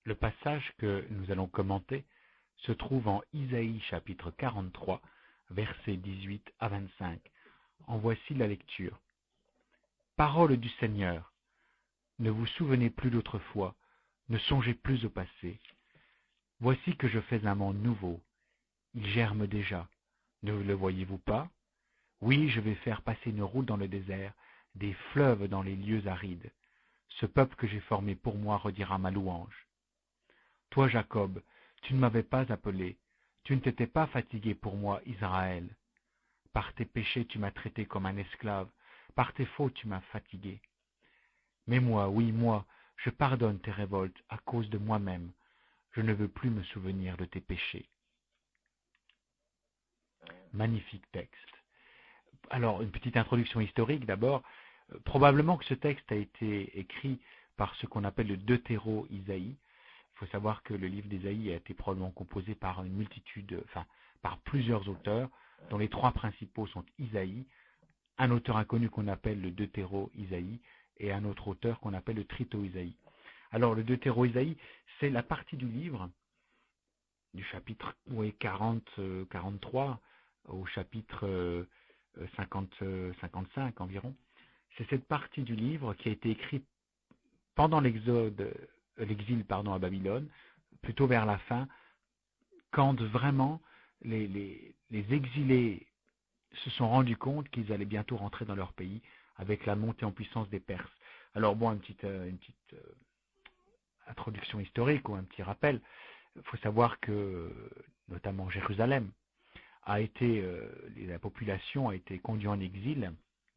Le passage que nous allons commenter se trouve en Isaïe chapitre 43, versets 18 à 25. En voici la lecture. Parole du Seigneur, ne vous souvenez plus d'autrefois, ne songez plus au passé. Voici que je fais un monde nouveau, il germe déjà. Ne le voyez-vous pas? Oui, je vais faire passer une route dans le désert, des fleuves dans les lieux arides. Ce peuple que j'ai formé pour moi redira ma louange. Toi, Jacob, tu ne m'avais pas appelé, tu ne t'étais pas fatigué pour moi, Israël. Par tes péchés, tu m'as traité comme un esclave, par tes fautes, tu m'as fatigué. Mais moi, oui, moi, je pardonne tes révoltes à cause de moi-même. Je ne veux plus me souvenir de tes péchés. Magnifique texte. Alors, une petite introduction historique d'abord. Probablement que ce texte a été écrit par ce qu'on appelle le Deutéro-Isaïe. Il faut savoir que le livre d'Isaïe a été probablement composé par une multitude, par plusieurs auteurs, dont les trois principaux sont Isaïe, un auteur inconnu qu'on appelle le Deutéro-Isaïe, et un autre auteur qu'on appelle le Trito-Isaïe. Alors, le Deutéro-Isaïe, c'est la partie du livre, du chapitre 43 au chapitre 55 environ. C'est cette partie du livre qui a été écrite pendant l'exil à Babylone, plutôt vers la fin, quand vraiment les exilés se sont rendus compte qu'ils allaient bientôt rentrer dans leur pays avec la montée en puissance des Perses. Alors bon, une petite introduction historique ou un petit rappel. Il faut savoir que notamment Jérusalem la population a été conduite en exil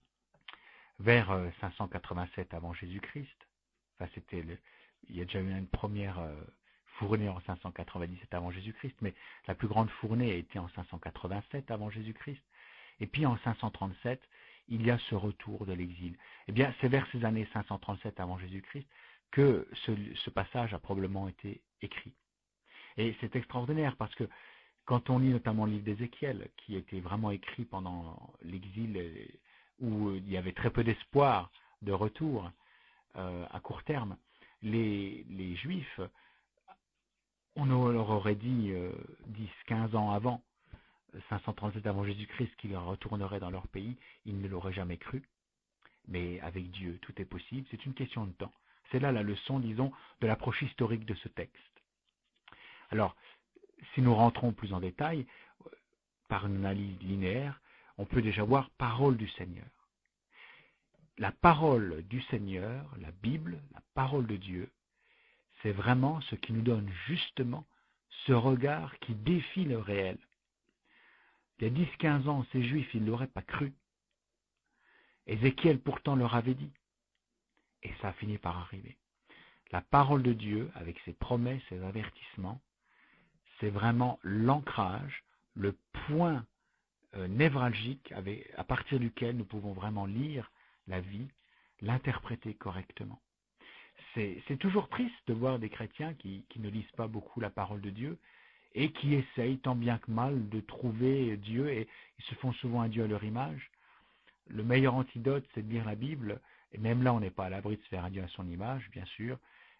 vers 587 avant Jésus-Christ. Enfin, il y a déjà eu une première fournée en 597 avant Jésus-Christ, mais la plus grande fournée a été en 587 avant Jésus-Christ. Et puis en 537, il y a ce retour de l'exil. Eh bien, c'est vers ces années 537 avant Jésus-Christ que ce passage a probablement été écrit. Et c'est extraordinaire parce que quand on lit notamment le livre d'Ézéchiel, qui a été vraiment écrit pendant l'exil, où il y avait très peu d'espoir de retour à court terme, les Juifs, on leur aurait dit 10-15 ans avant, 537 avant Jésus-Christ, qu'ils retourneraient dans leur pays, ils ne l'auraient jamais cru. Mais avec Dieu, tout est possible, c'est une question de temps. C'est là la leçon, disons, de l'approche historique de ce texte. Alors, si nous rentrons plus en détail, par une analyse linéaire, on peut déjà voir parole du Seigneur. La parole du Seigneur, la Bible, la parole de Dieu, c'est vraiment ce qui nous donne justement ce regard qui défie le réel. Il y a 10-15 ans, ces Juifs, ils ne l'auraient pas cru. Ézéchiel pourtant leur avait dit. Et ça a fini par arriver. La parole de Dieu, avec ses promesses, ses avertissements, c'est vraiment l'ancrage, le point névralgique à partir duquel nous pouvons vraiment lire la vie, l'interpréter correctement. C'est toujours triste de voir des chrétiens qui ne lisent pas beaucoup la parole de Dieu et qui essayent tant bien que mal de trouver Dieu, et ils se font souvent un Dieu à leur image. Le meilleur antidote, c'est de lire la Bible, et même là, on n'est pas à l'abri de se faire un Dieu à son image, bien sûr,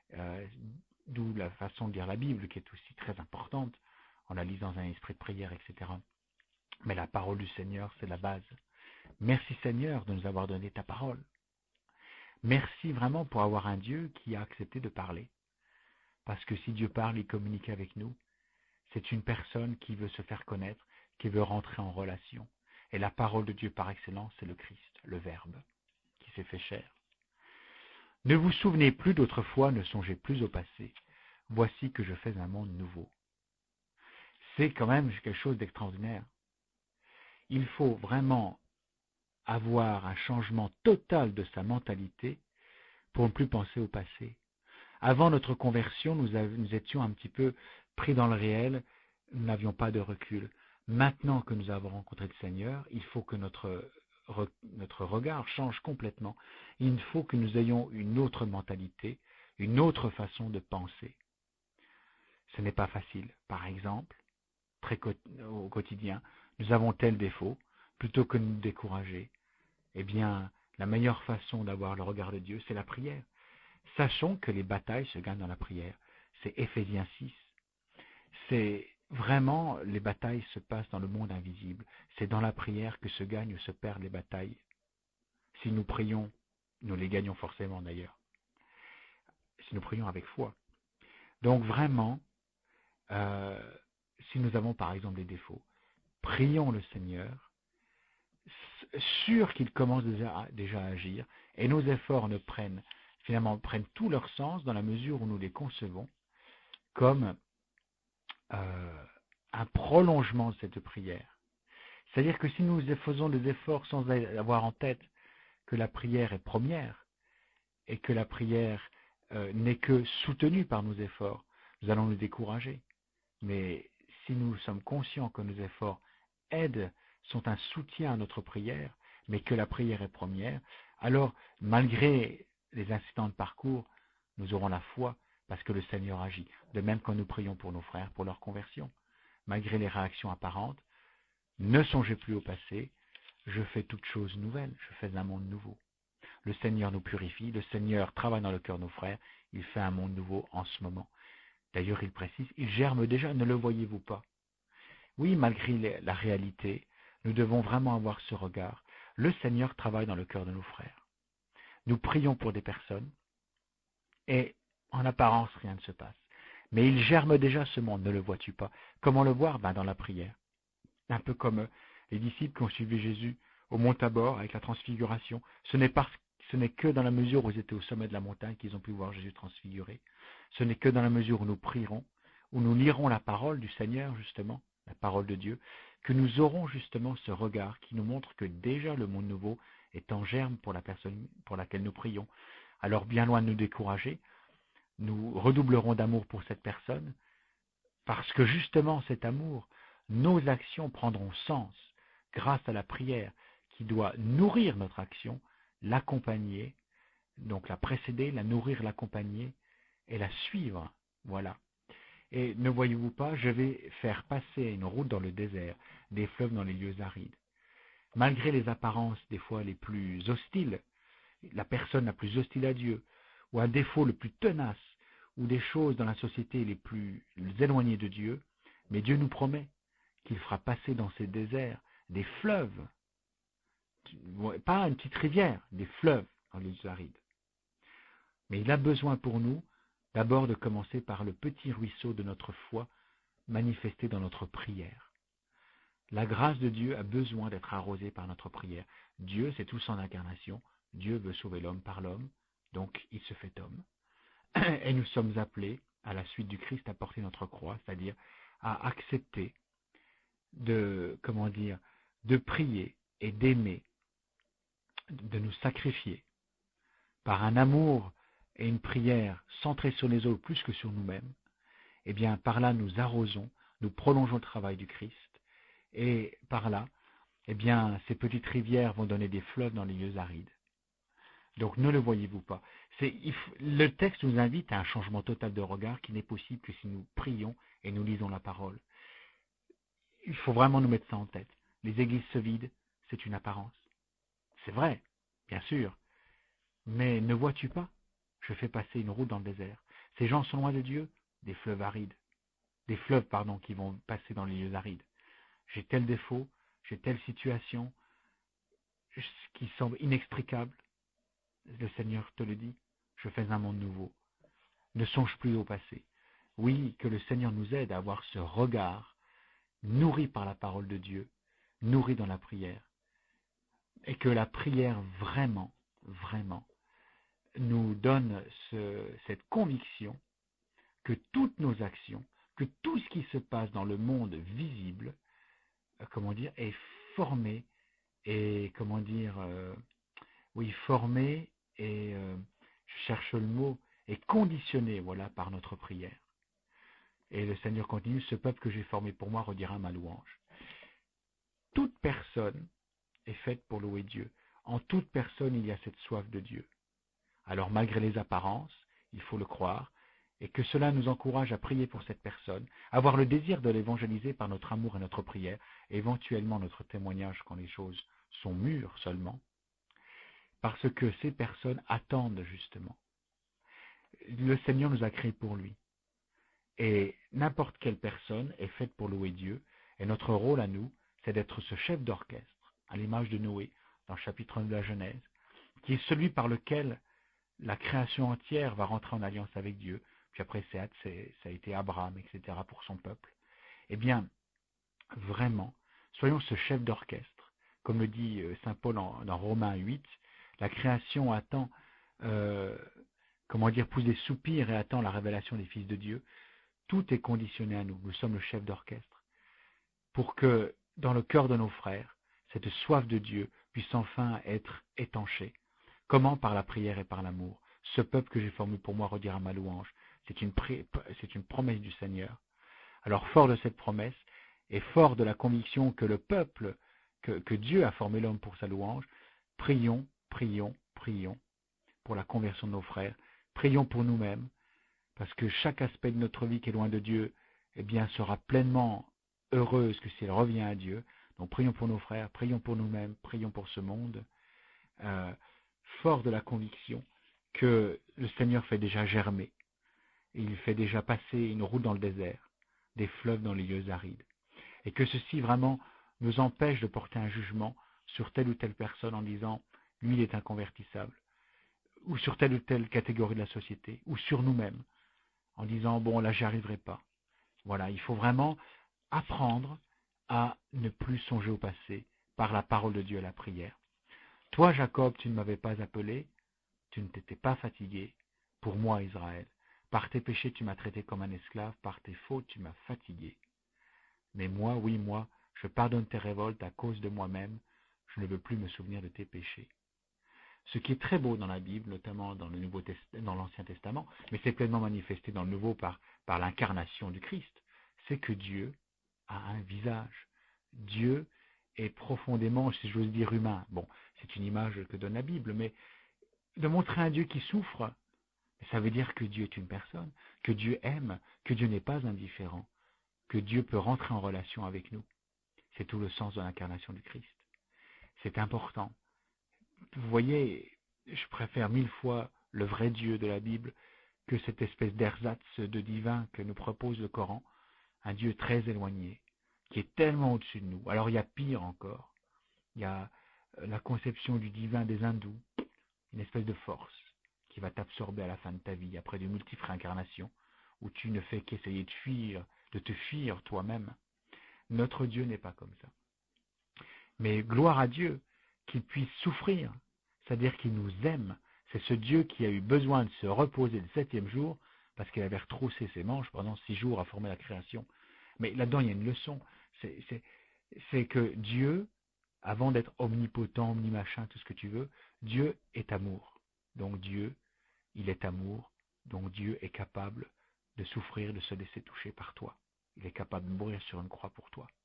d'où la façon de lire la Bible qui est aussi très importante, en la lisant dans un esprit de prière, etc. Mais la parole du Seigneur, c'est la base. Merci Seigneur de nous avoir donné ta parole. Merci vraiment pour avoir un Dieu qui a accepté de parler. Parce que si Dieu parle, il communique avec nous. C'est une personne qui veut se faire connaître, qui veut rentrer en relation. Et la parole de Dieu par excellence, c'est le Christ, le Verbe, qui s'est fait chair. Ne vous souvenez plus d'autrefois, ne songez plus au passé. Voici que je fais un monde nouveau. C'est quand même quelque chose d'extraordinaire. Il faut vraiment avoir un changement total de sa mentalité pour ne plus penser au passé. Avant notre conversion, nous étions un petit peu pris dans le réel, nous n'avions pas de recul. Maintenant que nous avons rencontré le Seigneur, il faut que notre regard change complètement. Il faut que nous ayons une autre mentalité, une autre façon de penser. Ce n'est pas facile. Par exemple, au quotidien, nous avons tel défaut, plutôt que de nous décourager, eh bien, la meilleure façon d'avoir le regard de Dieu, c'est la prière. Sachons que les batailles se gagnent dans la prière. c'est Éphésiens 6. C'est vraiment, les batailles se passent dans le monde invisible. C'est dans la prière que se gagnent ou se perdent les batailles. Si nous prions, nous les gagnons forcément d'ailleurs. Si nous prions avec foi. Donc vraiment, si nous avons par exemple des défauts, prions le Seigneur, sûr qu'il commence déjà à agir, et nos efforts prennent tout leur sens dans la mesure où nous les concevons comme un prolongement de cette prière. C'est-à-dire que si nous faisons des efforts sans avoir en tête que la prière est première et que la prière n'est que soutenue par nos efforts, nous allons nous décourager. Mais si nous sommes conscients que nos efforts sont un soutien à notre prière, mais que la prière est première, alors malgré les incidents de parcours, nous aurons la foi parce que le Seigneur agit. De même quand nous prions pour nos frères, pour leur conversion. Malgré les réactions apparentes, ne songez plus au passé, je fais toute chose nouvelle, je fais un monde nouveau. Le Seigneur nous purifie, le Seigneur travaille dans le cœur de nos frères, il fait un monde nouveau en ce moment. D'ailleurs, il précise, il germe déjà, ne le voyez-vous pas? Oui, malgré la réalité, nous devons vraiment avoir ce regard. Le Seigneur travaille dans le cœur de nos frères. Nous prions pour des personnes et en apparence, rien ne se passe. Mais il germe déjà ce monde, ne le vois-tu pas? Comment le voir? Dans la prière. Un peu comme les disciples qui ont suivi Jésus au mont Tabor avec la transfiguration. Ce n'est que dans la mesure où ils étaient au sommet de la montagne qu'ils ont pu voir Jésus transfiguré. Ce n'est que dans la mesure où nous prierons, où nous lirons la parole du Seigneur, justement, la parole de Dieu, que nous aurons justement ce regard qui nous montre que déjà le monde nouveau est en germe pour la personne pour laquelle nous prions. Alors bien loin de nous décourager, nous redoublerons d'amour pour cette personne, parce que justement cet amour, nos actions prendront sens grâce à la prière qui doit nourrir notre action, l'accompagner, donc la précéder, la nourrir, l'accompagner et la suivre. Voilà. Et ne voyez-vous pas, je vais faire passer une route dans le désert, des fleuves dans les lieux arides. Malgré les apparences des fois les plus hostiles, la personne la plus hostile à Dieu, ou un défaut le plus tenace, ou des choses dans la société les plus éloignées de Dieu, mais Dieu nous promet qu'il fera passer dans ces déserts des fleuves, pas une petite rivière, des fleuves dans les lieux arides. Mais il a besoin pour nous d'abord de commencer par le petit ruisseau de notre foi manifesté dans notre prière. La grâce de Dieu a besoin d'être arrosée par notre prière. Dieu, c'est tout son incarnation. Dieu veut sauver l'homme par l'homme, donc il se fait homme. Et nous sommes appelés, à la suite du Christ, à porter notre croix, c'est-à-dire à accepter de prier et d'aimer, de nous sacrifier par un amour et une prière centrée sur les autres plus que sur nous-mêmes. Et bien par là nous arrosons, nous prolongeons le travail du Christ, et par là, eh bien ces petites rivières vont donner des fleuves dans les lieux arides. Donc ne le voyez-vous pas. Le texte nous invite à un changement total de regard qui n'est possible que si nous prions et nous lisons la parole. Il faut vraiment nous mettre ça en tête. Les églises se vident, c'est une apparence. C'est vrai, bien sûr. Mais ne vois-tu pas? Je fais passer une route dans le désert. Ces gens sont loin de Dieu, des fleuves arides. Des fleuves, qui vont passer dans les lieux arides. J'ai tel défaut, j'ai telle situation qui semble inextricable. Le Seigneur te le dit, je fais un monde nouveau. Ne songe plus au passé. Oui, que le Seigneur nous aide à avoir ce regard nourri par la parole de Dieu, nourri dans la prière, et que la prière vraiment, vraiment, nous donne cette conviction que toutes nos actions, que tout ce qui se passe dans le monde visible, est formé et formé et je cherche le mot, est conditionné, par notre prière. Et le Seigneur continue, ce peuple que j'ai formé pour moi redira ma louange. Toute personne est faite pour louer Dieu. En toute personne, il y a cette soif de Dieu. Alors malgré les apparences, il faut le croire, et que cela nous encourage à prier pour cette personne, avoir le désir de l'évangéliser par notre amour et notre prière, et éventuellement notre témoignage quand les choses sont mûres seulement, parce que ces personnes attendent justement. Le Seigneur nous a créés pour lui. Et n'importe quelle personne est faite pour louer Dieu. Et notre rôle à nous, c'est d'être ce chef d'orchestre, à l'image de Noé, dans le chapitre 1 de la Genèse, qui est celui par lequel la création entière va rentrer en alliance avec Dieu. Puis après, ça a été Abraham, etc., pour son peuple. Eh bien, vraiment, soyons ce chef d'orchestre. Comme le dit saint Paul dans Romains 8, la création attend, pousse des soupirs et attend la révélation des fils de Dieu. Tout est conditionné à nous. Nous sommes le chef d'orchestre. Pour que, dans le cœur de nos frères, cette soif de Dieu puisse enfin être étanchée. Comment? Par la prière et par l'amour. Ce peuple que j'ai formé pour moi redira ma louange. C'est une promesse du Seigneur. Alors, fort de cette promesse, et fort de la conviction que le peuple, que Dieu a formé l'homme pour sa louange, prions, prions, prions pour la conversion de nos frères. Prions pour nous-mêmes, parce que chaque aspect de notre vie qui est loin de Dieu, eh bien, sera pleinement heureuse que si elle revient à Dieu. Donc, prions pour nos frères, prions pour nous-mêmes, prions pour ce monde, fort de la conviction que le Seigneur fait déjà germer, et il fait déjà passer une route dans le désert, des fleuves dans les lieux arides, et que ceci vraiment nous empêche de porter un jugement sur telle ou telle personne en disant « lui, il est inconvertissable », ou sur telle ou telle catégorie de la société, ou sur nous-mêmes, en disant « bon, là, j'y arriverai pas ». Voilà, il faut vraiment apprendre à ne plus songer au passé par la parole de Dieu et la prière. Toi, Jacob, tu ne m'avais pas appelé, tu ne t'étais pas fatigué. Pour moi, Israël, par tes péchés, tu m'as traité comme un esclave, par tes fautes, tu m'as fatigué. Mais moi, oui, moi, je pardonne tes révoltes à cause de moi-même, je ne veux plus me souvenir de tes péchés. Ce qui est très beau dans la Bible, notamment dans dans l'Ancien Testament, mais c'est pleinement manifesté dans le Nouveau par l'incarnation du Christ, c'est que Dieu a un visage. Dieu est profondément, si j'ose dire, humain. Bon, c'est une image que donne la Bible, mais de montrer un Dieu qui souffre, ça veut dire que Dieu est une personne, que Dieu aime, que Dieu n'est pas indifférent, que Dieu peut rentrer en relation avec nous. C'est tout le sens de l'incarnation du Christ. C'est important. Vous voyez, je préfère 1000 fois le vrai Dieu de la Bible que cette espèce d'ersatz de divin que nous propose le Coran, un Dieu très éloigné, qui est tellement au-dessus de nous. Alors il y a pire encore. Il y a la conception du divin des hindous, une espèce de force qui va t'absorber à la fin de ta vie, après de multiples réincarnations, où tu ne fais qu'essayer de te fuir toi-même. Notre Dieu n'est pas comme ça. Mais gloire à Dieu qu'il puisse souffrir, c'est-à-dire qu'il nous aime. C'est ce Dieu qui a eu besoin de se reposer le 7e jour, parce qu'il avait retroussé ses manches pendant 6 jours à former la création. Mais là-dedans, il y a une leçon. C'est que Dieu, avant d'être omnipotent, omnimachin, tout ce que tu veux, Dieu est amour. Donc Dieu, il est amour. Donc Dieu est capable de souffrir, de se laisser toucher par toi. Il est capable de mourir sur une croix pour toi.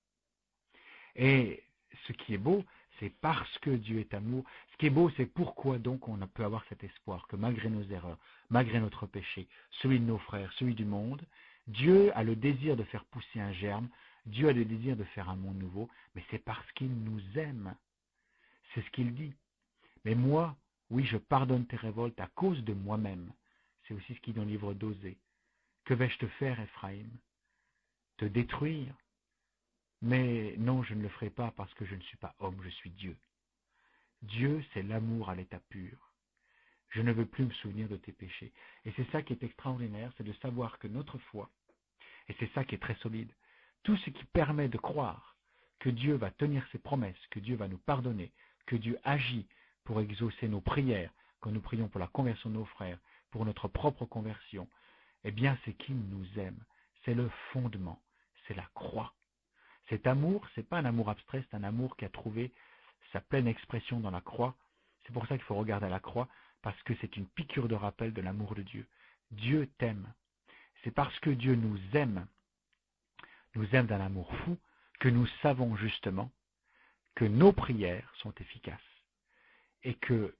Et ce qui est beau, c'est parce que Dieu est amour. Ce qui est beau, c'est pourquoi donc on peut avoir cet espoir que malgré nos erreurs, malgré notre péché, celui de nos frères, celui du monde, Dieu a le désir de faire pousser un germe, Dieu a le désir de faire un monde nouveau, mais c'est parce qu'il nous aime. C'est ce qu'il dit. Mais moi, oui, je pardonne tes révoltes à cause de moi-même. C'est aussi ce qu'il dit dans le livre d'Osée. Que vais-je te faire, Ephraïm? Te détruire? Mais non, je ne le ferai pas parce que je ne suis pas homme, je suis Dieu. Dieu, c'est l'amour à l'état pur. Je ne veux plus me souvenir de tes péchés. Et c'est ça qui est extraordinaire, c'est de savoir que notre foi, et c'est ça qui est très solide, tout ce qui permet de croire que Dieu va tenir ses promesses, que Dieu va nous pardonner, que Dieu agit pour exaucer nos prières, quand nous prions pour la conversion de nos frères, pour notre propre conversion, eh bien c'est qu'il nous aime. C'est le fondement, c'est la croix. Cet amour, ce n'est pas un amour abstrait, c'est un amour qui a trouvé sa pleine expression dans la croix. C'est pour ça qu'il faut regarder à la croix, parce que c'est une piqûre de rappel de l'amour de Dieu. Dieu t'aime. C'est parce que Dieu nous aime d'un amour fou, que nous savons justement que nos prières sont efficaces. Et que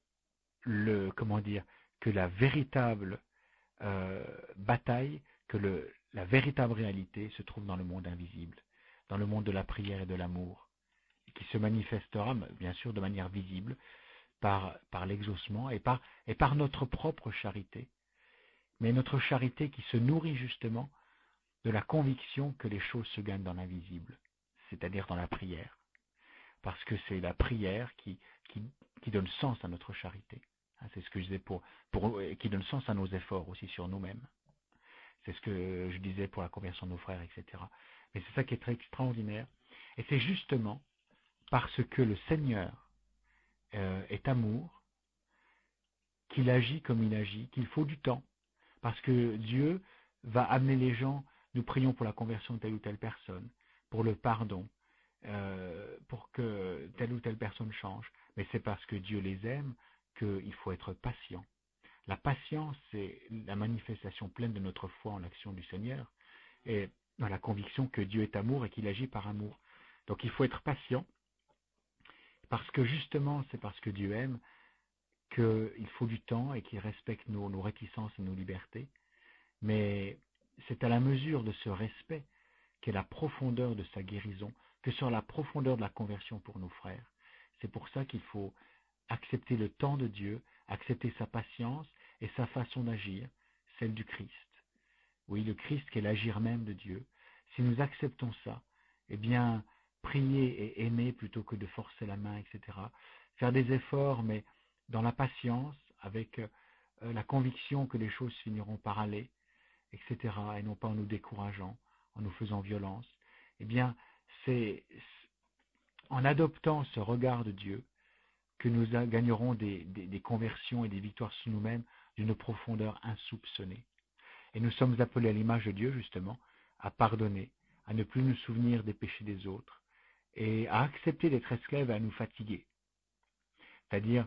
que la véritable bataille, la véritable réalité se trouve dans le monde invisible, dans le monde de la prière et de l'amour, et qui se manifestera bien sûr de manière visible par l'exaucement et par notre propre charité, mais notre charité qui se nourrit justement de la conviction que les choses se gagnent dans l'invisible, c'est-à-dire dans la prière. Parce que c'est la prière qui donne sens à notre charité. C'est ce que je disais qui donne sens à nos efforts aussi sur nous-mêmes. C'est ce que je disais pour la conversion de nos frères, etc. Mais c'est ça qui est très extraordinaire. Et c'est justement parce que le Seigneur est amour, qu'il agit comme il agit, qu'il faut du temps. Parce que Dieu va amener les gens, nous prions pour la conversion de telle ou telle personne, pour le pardon, pour que telle ou telle personne change. Mais c'est parce que Dieu les aime qu'il faut être patient. La patience, c'est la manifestation pleine de notre foi en l'action du Seigneur et dans la conviction que Dieu est amour et qu'il agit par amour. Donc il faut être patient parce que justement, c'est parce que Dieu aime qu'il faut du temps et qu'il respecte nos réticences et nos libertés. Mais c'est à la mesure de ce respect qu'est la profondeur de sa guérison, que sur la profondeur de la conversion pour nos frères. C'est pour ça qu'il faut accepter le temps de Dieu, accepter sa patience et sa façon d'agir, celle du Christ. Oui, le Christ qui est l'agir même de Dieu. Si nous acceptons ça, eh bien, prier et aimer plutôt que de forcer la main, etc. Faire des efforts, mais dans la patience, avec la conviction que les choses finiront par aller, etc. Et non pas en nous décourageant, en nous faisant violence. Eh bien, c'est en adoptant ce regard de Dieu que nous gagnerons des conversions et des victoires sur nous-mêmes d'une profondeur insoupçonnée. Et nous sommes appelés à l'image de Dieu, justement, à pardonner, à ne plus nous souvenir des péchés des autres, et à accepter d'être esclaves et à nous fatiguer. C'est-à-dire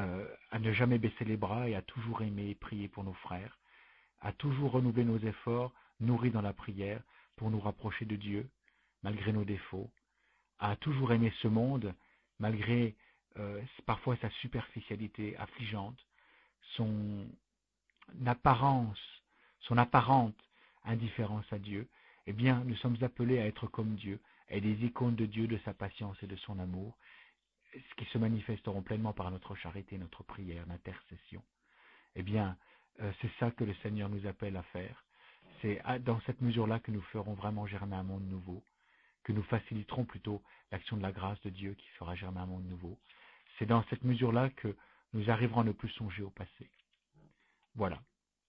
à ne jamais baisser les bras et à toujours aimer et prier pour nos frères, à toujours renouveler nos efforts, nourris dans la prière, pour nous rapprocher de Dieu, malgré nos défauts, à toujours aimer ce monde, malgré parfois sa superficialité affligeante, son apparence, son apparente indifférence à Dieu. Eh bien, nous sommes appelés à être comme Dieu, et des icônes de Dieu, de sa patience et de son amour, ce qui se manifesteront pleinement par notre charité, notre prière, l'intercession. Eh bien, c'est ça que le Seigneur nous appelle à faire. C'est dans cette mesure-là que nous ferons vraiment germer un monde nouveau, que nous faciliterons plutôt l'action de la grâce de Dieu qui fera germer un monde nouveau. C'est dans cette mesure-là que nous arriverons à ne plus songer au passé. Voilà.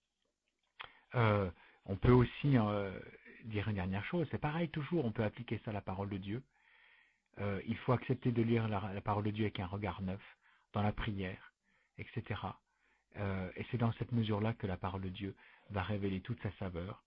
On peut aussi dire une dernière chose, c'est pareil toujours, on peut appliquer ça à la parole de Dieu. Il faut accepter de lire la parole de Dieu avec un regard neuf, dans la prière, etc. Et c'est dans cette mesure-là que la parole de Dieu va révéler toute sa saveur.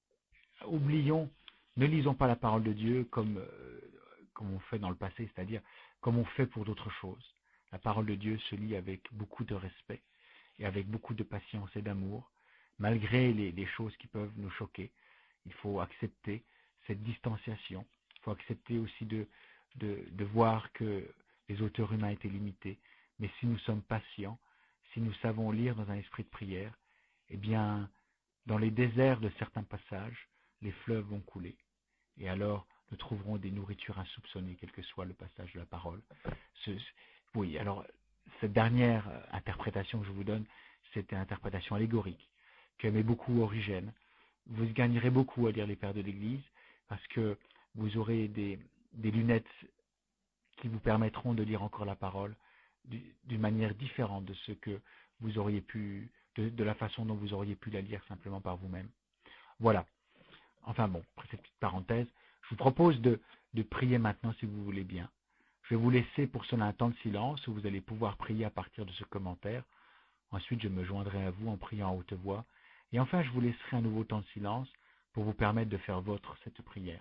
Ne lisons pas la parole de Dieu comme on fait dans le passé, c'est-à-dire comme on fait pour d'autres choses. La parole de Dieu se lit avec beaucoup de respect et avec beaucoup de patience et d'amour, malgré les choses qui peuvent nous choquer. Il faut accepter cette distanciation. Il faut accepter aussi de voir que les auteurs humains étaient limités. Mais si nous sommes patients, si nous savons lire dans un esprit de prière, eh bien, dans les déserts de certains passages, les fleuves vont couler. Et alors, nous trouverons des nourritures insoupçonnées, quel que soit le passage de la parole. Oui, alors, cette dernière interprétation que je vous donne, c'est une interprétation allégorique, qu'aimait beaucoup Origène. Vous gagnerez beaucoup à lire les Pères de l'Église, parce que vous aurez des lunettes qui vous permettront de lire encore la parole d'une manière différente de ce que vous auriez pu, de la façon dont vous auriez pu la lire simplement par vous-même. Voilà. Enfin bon, après cette petite parenthèse, je vous propose de prier maintenant si vous voulez bien. Je vais vous laisser pour cela un temps de silence où vous allez pouvoir prier à partir de ce commentaire. Ensuite, je me joindrai à vous en priant à haute voix. Et enfin, je vous laisserai un nouveau temps de silence pour vous permettre de faire vôtre cette prière.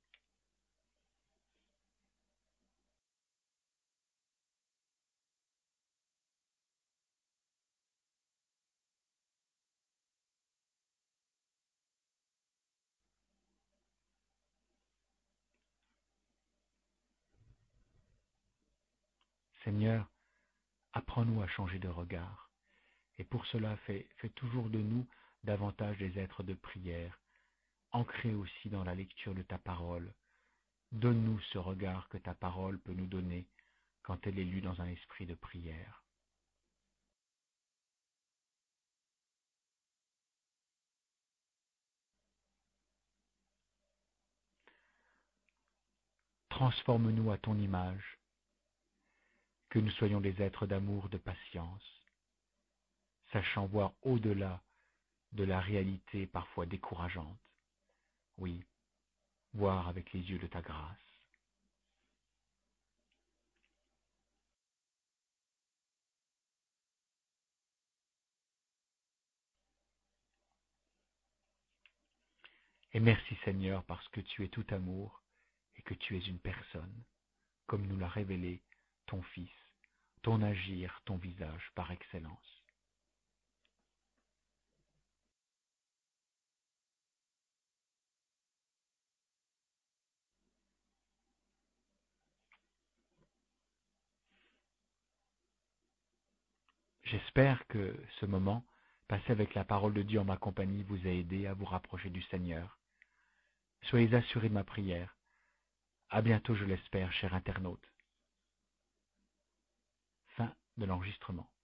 Seigneur, apprends-nous à changer de regard. Et pour cela, fais toujours de nous davantage des êtres de prière, ancrés aussi dans la lecture de ta parole. Donne-nous ce regard que ta parole peut nous donner quand elle est lue dans un esprit de prière. transforme-nous à ton image, que nous soyons des êtres d'amour, de patience, sachant voir au-delà de la réalité parfois décourageante. Oui, voir avec les yeux de ta grâce. Et merci Seigneur parce que tu es tout amour et que tu es une personne, comme nous l'a révélé ton Fils, ton agir, ton visage par excellence. J'espère que ce moment, passé avec la parole de Dieu en ma compagnie, vous a aidé à vous rapprocher du Seigneur. Soyez assurés de ma prière. À bientôt, je l'espère, cher internaute. Fin de l'enregistrement.